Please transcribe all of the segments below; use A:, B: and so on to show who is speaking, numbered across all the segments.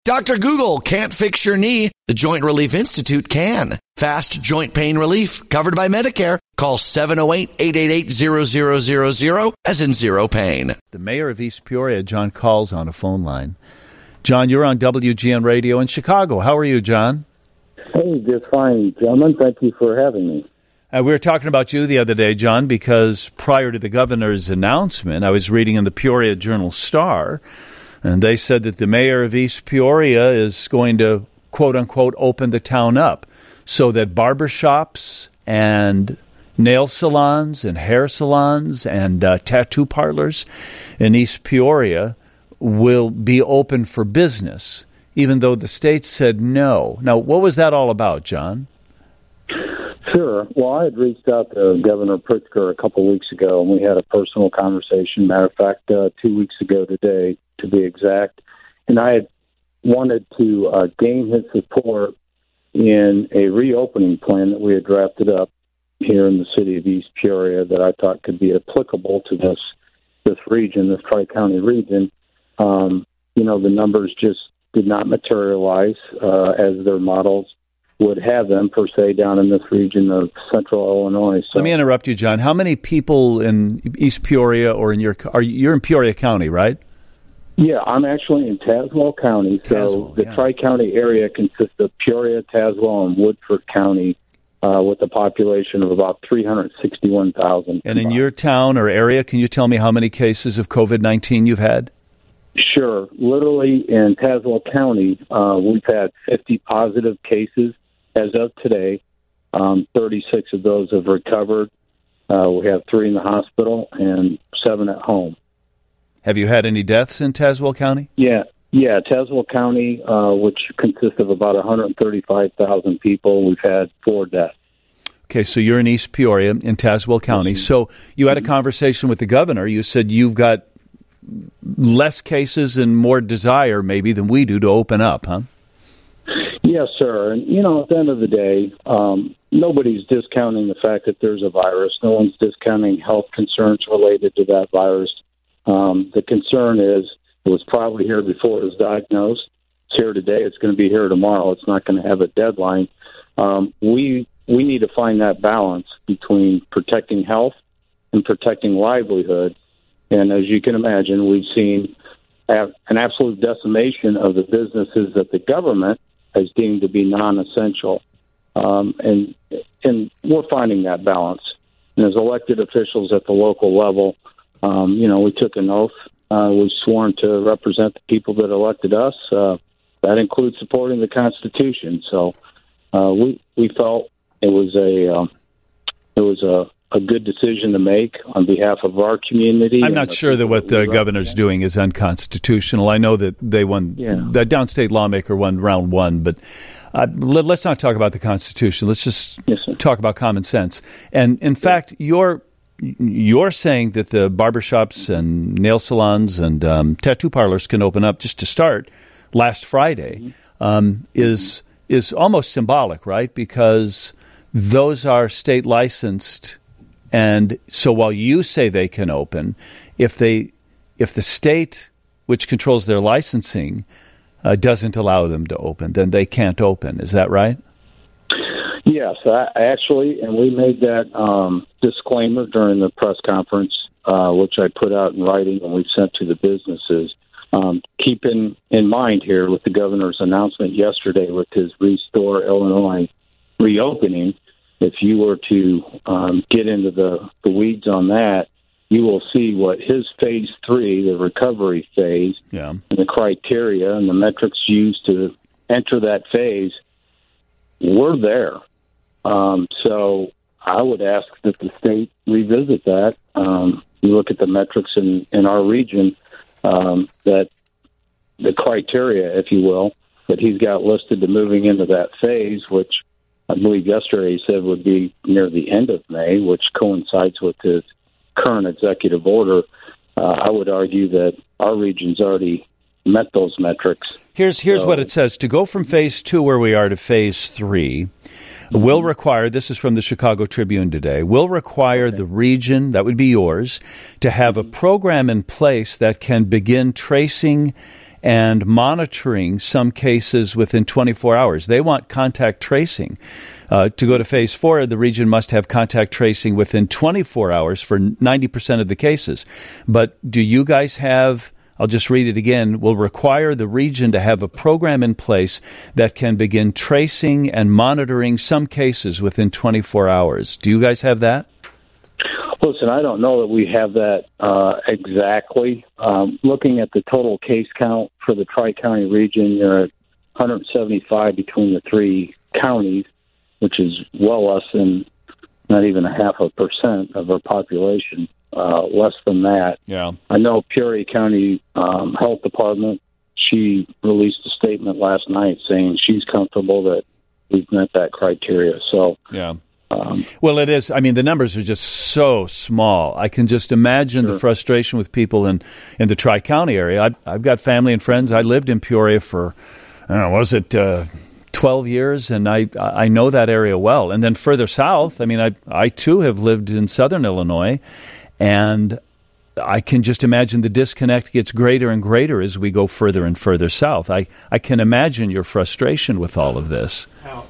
A: Dr. Google can't fix your knee. The Joint Relief Institute can. Fast joint pain relief, covered by Medicare. Call 708-888-0000, as in zero pain.
B: The mayor of East Peoria, John Call's on a phone line. John, you're on WGN Radio in Chicago. How are you, John?
C: Hey, just fine, gentlemen. Thank you for having me.
B: We were talking about you the other day, John, because prior to the governor's announcement, I was reading in the Peoria Journal-Star, and they said that the mayor of East Peoria is going to, quote-unquote, open the town up so that barbershops and nail salons and hair salons and tattoo parlors in East Peoria will be open for business, even though the state said no. Now, what was that all about, John?
C: Sure. Well, I had reached out to Governor Pritzker a couple weeks ago, and we had a personal conversation. Matter of fact, 2 weeks ago today, to be exact. And I had wanted to gain his support in a reopening plan that we had drafted up here in the city of East Peoria that I thought could be applicable to this region, this Tri-County region. The numbers just did not materialize as their models would have them, per se, down in this region of central Illinois. So,
B: let me interrupt you, John. How many people in East Peoria or you're in Peoria County, right?
C: Yeah, I'm actually in Tazewell County. So the Tri-County area consists of Peoria, Tazewell, and Woodford County, with a population of about 361,000.
B: And in your town or area, can you tell me how many cases of COVID-19 you've had?
C: Sure. Literally in Tazewell County, we've had 50 positive cases as of today. 36 of those have recovered. We have 3 in the hospital and 7 at home.
B: Have you had any deaths in Tazewell County?
C: Yeah. Tazewell County, which consists of about 135,000 people, we've had 4 deaths.
B: Okay, so you're in East Peoria in Tazewell County. So you had a conversation with the governor. You said you've got less cases and more desire maybe than we do to open up, huh?
C: Yes, sir. And, at the end of the day, nobody's discounting the fact that there's a virus. No one's discounting health concerns related to that virus. The concern is it was probably here before it was diagnosed. It's here today. It's going to be here tomorrow. It's not going to have a deadline. We need to find that balance between protecting health and protecting livelihood. And as you can imagine, we've seen an absolute decimation of the businesses that the government has deemed to be non-essential. And we're finding that balance. And as elected officials at the local level, we took an oath. We've sworn to represent the people that elected us. That includes supporting the Constitution. So we felt it was a good decision to make on behalf of our community.
B: I'm not sure that what the governor's doing is unconstitutional. I know that they won, that downstate lawmaker won round 1, but let's not talk about the Constitution. Let's just talk about common sense. And in fact, you're saying that the barbershops and nail salons and tattoo parlors can open up just to start last Friday is almost symbolic, right? Because those are state licensed. And so while you say they can open, if the state, which controls their licensing, doesn't allow them to open, then they can't open. Is that right?
C: Yes, and we made that disclaimer during the press conference, which I put out in writing and we sent to the businesses. Keeping in mind here with the governor's announcement yesterday with his Restore Illinois reopening, if you were to get into the weeds on that, you will see what his phase 3, the recovery phase, and the criteria and the metrics used to enter that phase were there. So I would ask that the state revisit that. You look at the metrics in our region, that the criteria, if you will, that he's got listed to moving into that phase, which I believe yesterday he said would be near the end of May, which coincides with his current executive order. I would argue that our region's already met those metrics.
B: Here's what it says. To go from phase 2 where we are to phase 3 will require, this is from the Chicago Tribune today, will require the region, that would be yours, to have a program in place that can begin tracing and monitoring some cases within 24 hours. They want contact tracing. To go to phase 4, the region must have contact tracing within 24 hours for 90% of the cases. But do you guys have, I'll just read it again, will require the region to have a program in place that can begin tracing and monitoring some cases within 24 hours. Do you guys have that?
C: Listen, I don't know that we have that exactly. Looking at the total case count for the Tri-County region, you're at 175 between the three counties, which is well less than not even 0.5% of our population, less than that.
B: Yeah.
C: I know Peoria County Health Department, she released a statement last night saying she's comfortable that we've met that criteria. So,
B: yeah. Well, it is. I mean, the numbers are just so small. I can just imagine the frustration with people in the Tri-County area. I've got family and friends. I lived in Peoria for, 12 years, and I know that area well. And then further south, I mean, I too have lived in southern Illinois, and I can just imagine the disconnect gets greater and greater as we go further and further south. I can imagine your frustration with all of this.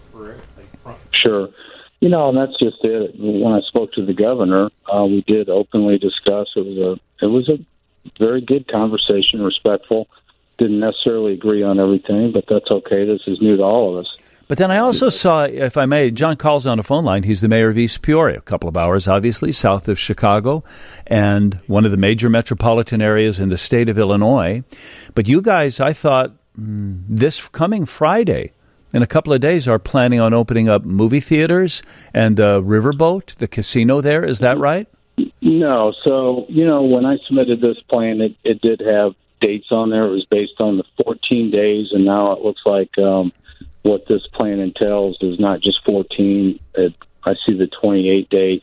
C: Sure. And that's just it. When I spoke to the governor, we did openly discuss. It was a very good conversation, respectful. Didn't necessarily agree on everything, but that's okay. This is new to all of us.
B: But then I also saw, if I may, John Call's on a phone line. He's the mayor of East Peoria, a couple of hours, obviously, south of Chicago, and one of the major metropolitan areas in the state of Illinois. But you guys, I thought, this coming Friday, in a couple of days, are planning on opening up movie theaters and the Riverboat, the casino there. Is that right?
C: No. So, when I submitted this plan, it did have dates on there. It was based on the 14 days, and now it looks like what this plan entails is not just 14. I see the 28-day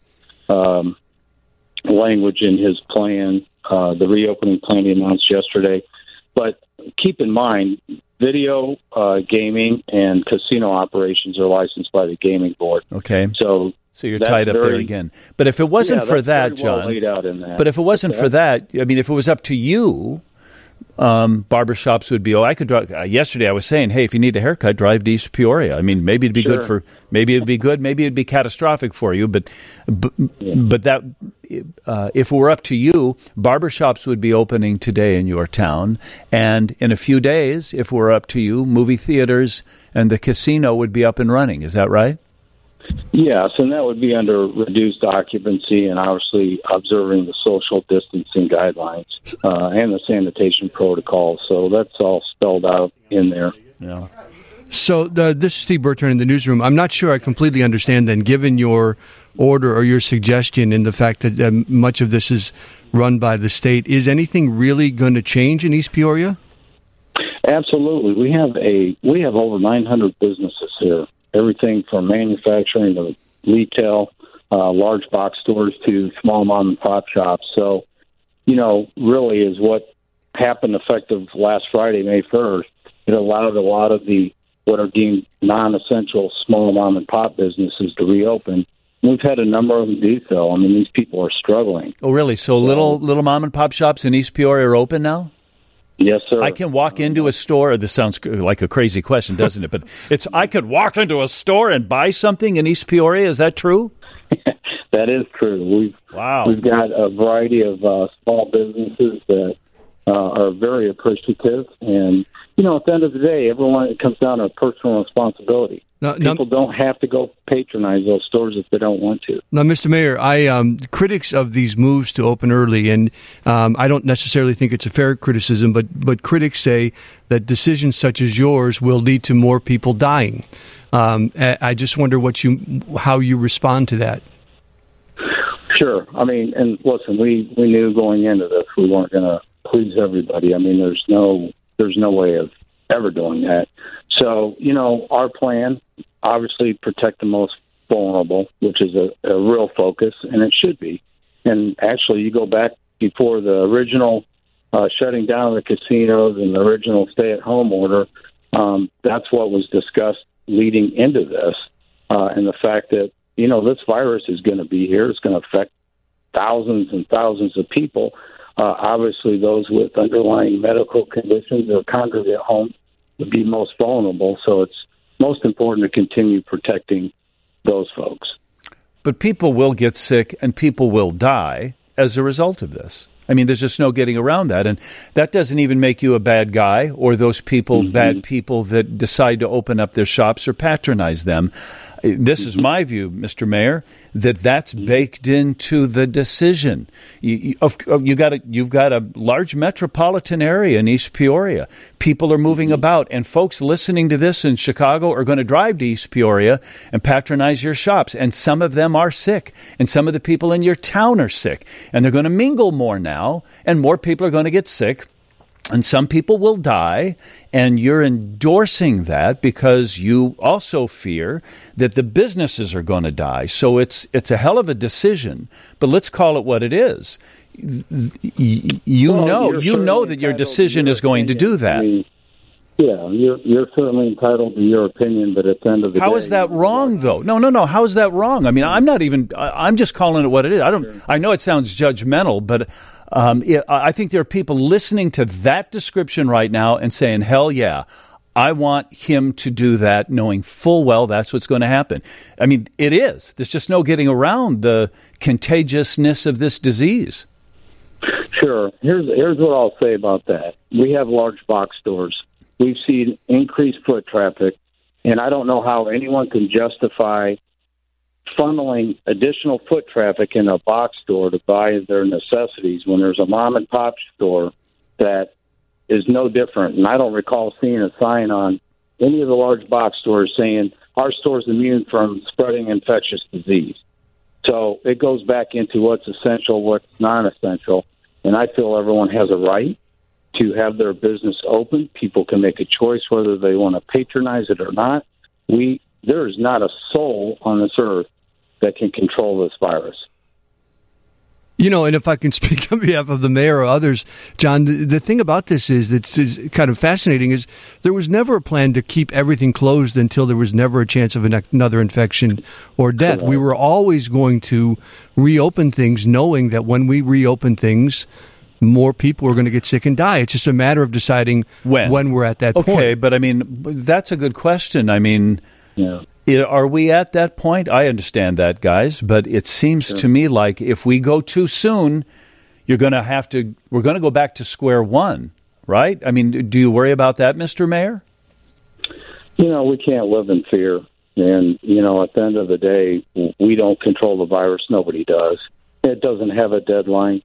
C: language in his plan, the reopening plan he announced yesterday. But keep in mind, video gaming and casino operations are licensed by the Gaming Board.
B: Okay.
C: So
B: you're tied up there again. But if it wasn't for that, John,
C: well laid out in that.
B: But if it wasn't for that, I mean, if it was up to you, barbershops would be, I could drive. Yesterday I was saying, hey, if you need a haircut, drive to East Peoria. I mean, maybe it'd be good maybe it'd be good, maybe it'd be catastrophic for you, but that, if it were up to you, barbershops would be opening today in your town, and in a few days, if it were up to you, movie theaters and the casino would be up and running. Is that right?
C: Yes, and that would be under reduced occupancy and obviously observing the social distancing guidelines and the sanitation protocols. So that's all spelled out in there.
B: Yeah.
D: So this is Steve Bertrand in the newsroom. I'm not sure I completely understand then, given your order or your suggestion and the fact that much of this is run by the state, is anything really going to change in East Peoria?
C: Absolutely. We have over 900 businesses here. Everything from manufacturing to retail, large box stores to small mom and pop shops. So, really is what happened effective last Friday, May 1st. It allowed a lot of what are deemed non-essential small mom and pop businesses to reopen. We've had a number of them do so. I mean, these people are struggling.
B: Oh, really? So little mom and pop shops in East Peoria are open now?
C: Yes, sir.
B: I can walk into a store. This sounds like a crazy question, doesn't it? But I could walk into a store and buy something in East Peoria. Is that true?
C: That is true. We've got a variety of small businesses that are very appreciative. And, at the end of the day, it comes down to personal responsibility. People don't have to go patronize those stores if they don't want to.
D: Now, Mr. Mayor, critics of these moves to open early, and I don't necessarily think it's a fair criticism, but critics say that decisions such as yours will lead to more people dying. I just wonder how you respond to that.
C: Sure. I mean, and listen, we knew going into this we weren't going to please everybody. I mean, there's no way of ever doing that. So, our plan, obviously protect the most vulnerable, which is a real focus, and it should be. And actually, you go back before the original shutting down of the casinos and the original stay-at-home order, that's what was discussed leading into this, and the fact that, this virus is going to be here. It's going to affect thousands and thousands of people. Obviously, those with underlying medical conditions or congregate homes would be most vulnerable. So it's most important to continue protecting those folks.
B: But people will get sick and people will die as a result of this. I mean, there's just no getting around that. And that doesn't even make you a bad guy or those people, bad people that decide to open up their shops or patronize them. This is my view, Mr. Mayor, that's baked into the decision. You've got a large metropolitan area in East Peoria. People are moving about, and folks listening to this in Chicago are going to drive to East Peoria and patronize your shops. And some of them are sick, and some of the people in your town are sick, and they're going to mingle more now, and more people are going to get sick. And some people will die, and you're endorsing that because you also fear that the businesses are going to die. So it's a hell of a decision, but let's call it what it is. You know that your decision is going to do that.
C: Yeah, you're certainly entitled to your opinion, but at the end of the day...
B: How is that wrong, though? No. How is that wrong? I mean, I'm just calling it what it is. I know it sounds judgmental, but I think there are people listening to that description right now and saying, hell yeah, I want him to do that, knowing full well that's what's going to happen. I mean, it is. There's just no getting around the contagiousness of this disease.
C: Sure. Here's what I'll say about that. We have large box stores. We've seen increased foot traffic, and I don't know how anyone can justify funneling additional foot traffic in a box store to buy their necessities when there's a mom-and-pop store that is no different. And I don't recall seeing a sign on any of the large box stores saying, our store's immune from spreading infectious disease. So it goes back into what's essential, what's non-essential, and I feel everyone has a right to have their business open. People can make a choice whether they want to patronize it or not. There is not a soul on this earth that can control this virus.
D: You know, and if I can speak on behalf of the mayor or others, John, the thing about this is that's kind of fascinating is there was never a plan to keep everything closed until there was never a chance of another infection or death. Correct. We were always going to reopen things knowing that when we reopen things, more people are going to get sick and die. It's just a matter of deciding when we're at that point.
B: Okay, but I mean, that's a good question. I mean, are we at that point? I understand that, guys, but it seems to me like if we go too soon, we're going to go back to square one, right? I mean, do you worry about that, Mr. Mayor?
C: You know, we can't live in fear. And, you know, at the end of the day, we don't control the virus. Nobody does. It doesn't have a deadline.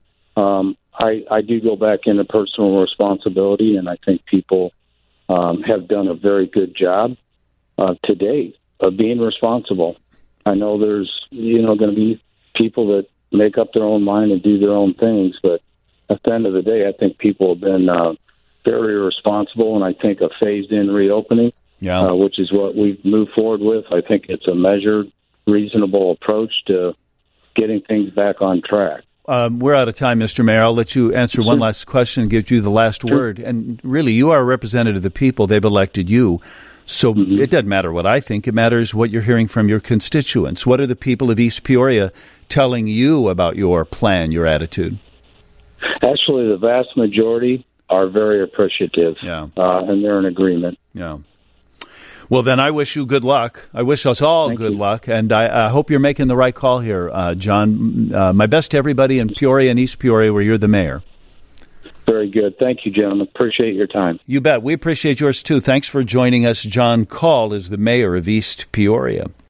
C: I do go back into personal responsibility, and I think people have done a very good job to date of being responsible. I know there's, going to be people that make up their own mind and do their own things, but at the end of the day, I think people have been very responsible, and I think a phased-in reopening, which is what we've moved forward with, I think it's a measured, reasonable approach to getting things back on track.
B: We're out of time, Mr. Mayor. I'll let you answer one last question and give you the last word. And really, you are a representative of the people. They've elected you. So it doesn't matter what I think. It matters what you're hearing from your constituents. What are the people of East Peoria telling you about your plan, your attitude?
C: Actually, the vast majority are very appreciative, and they're in agreement.
B: Yeah. Well, then I wish you good luck. I wish us all good luck, and I hope you're making the right call here, John. My best to everybody in Peoria and East Peoria where you're the mayor.
C: Very good. Thank you, gentlemen. Appreciate your time.
B: You bet. We appreciate yours, too. Thanks for joining us. John Call is the mayor of East Peoria.